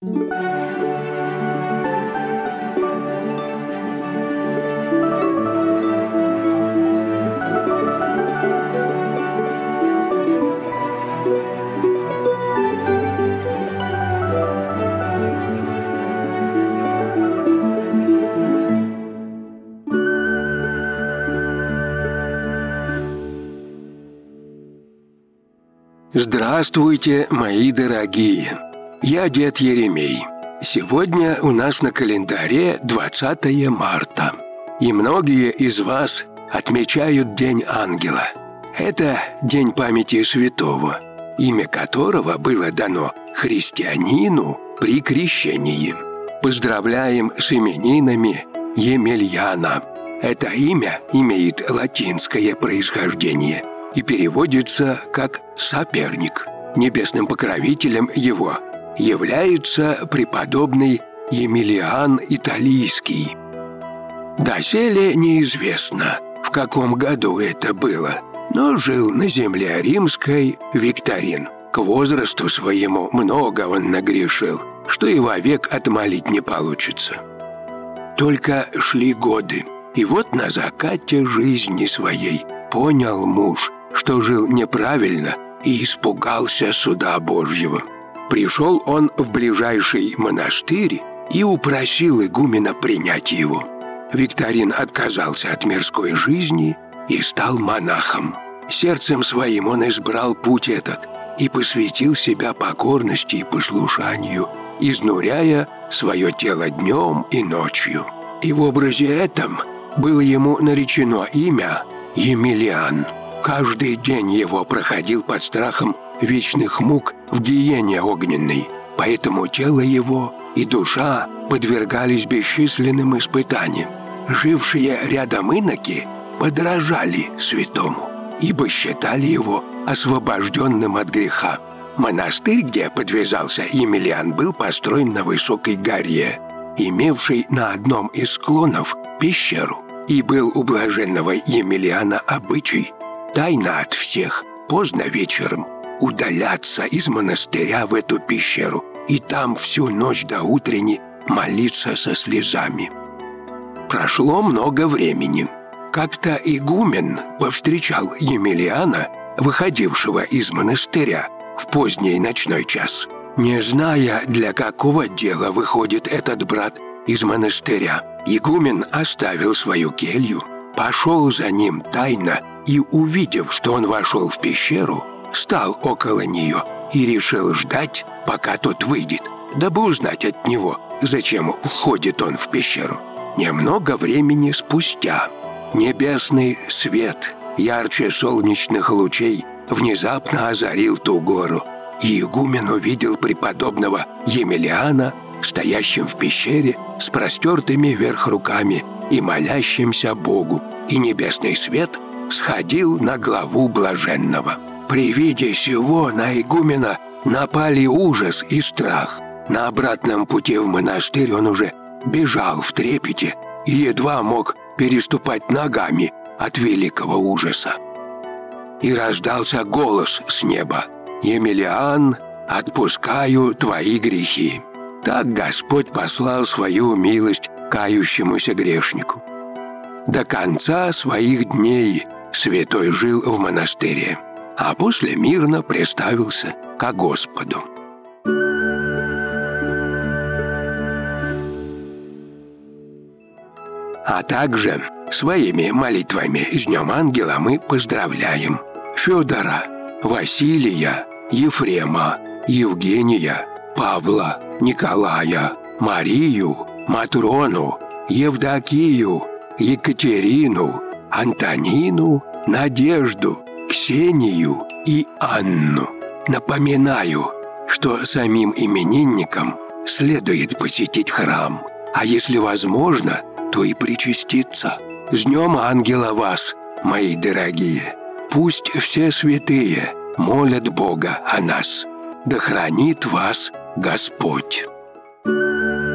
Здравствуйте, мои дорогие! Я дед Еремей. Сегодня у нас на календаре 20 марта. И многие из вас отмечают День Ангела. Это день памяти святого, имя которого было дано христианину при крещении. Поздравляем с именинами Емельяна. Это имя имеет латинское происхождение и переводится как «соперник». Небесным покровителем его является преподобный Емельян Италийский. Доселе неизвестно, в каком году это было, но жил на земле римской Викторин. К возрасту своему много он нагрешил, что и вовек отмолить не получится. Только шли годы, и вот на закате жизни своей понял муж, что жил неправильно, и испугался суда Божьего. Пришел он в ближайший монастырь и упросил игумена принять его. Викторин отказался от мирской жизни и стал монахом. Сердцем своим он избрал путь этот и посвятил себя покорности и послушанию, изнуряя свое тело днем и ночью. И в образе этом было ему наречено имя Емельян. Каждый день его проходил под страхом вечных мук в гиене огненной, поэтому тело его и душа подвергались бесчисленным испытаниям. Жившие рядом иноки подражали святому, ибо считали его освобожденным от греха. Монастырь, где подвязался Емельян, был построен на высокой горе, имевшей на одном из склонов пещеру, и был у блаженного Емельяна обычай тайно от всех поздно вечером удаляться из монастыря в эту пещеру и там всю ночь до утренней молиться со слезами. Прошло много времени. Как-то игумен повстречал Емельяна, выходившего из монастыря в поздний ночной час. Не зная, для какого дела выходит этот брат из монастыря, игумен оставил свою келью, пошел за ним тайно и, увидев, что он вошел в пещеру, стал около нее и решил ждать, пока тот выйдет, дабы узнать от него, зачем входит он в пещеру. Немного времени спустя небесный свет, ярче солнечных лучей, внезапно озарил ту гору, и игумен увидел преподобного Емельяна, стоящим в пещере с простертыми вверх руками и молящимся Богу, и небесный свет сходил на главу блаженного. При виде сего на игумена напали ужас и страх. На обратном пути в монастырь он уже бежал в трепете и едва мог переступать ногами от великого ужаса. И раздался голос с неба: «Емельян, отпускаю твои грехи». Так Господь послал свою милость кающемуся грешнику. До конца своих дней святой жил в монастыре, а после мирно приставился ко Господу. А также своими молитвами с Днем Ангела мы поздравляем Федора, Василия, Ефрема, Евгения, Павла, Николая, Марию, Матрону, Евдокию, Екатерину, Антонину, Надежду, Ксению и Анну. Напоминаю, что самим именинникам следует посетить храм, а если возможно, то и причаститься. С Днем Ангела вас, мои дорогие! Пусть все святые молят Бога о нас. Да хранит вас Господь!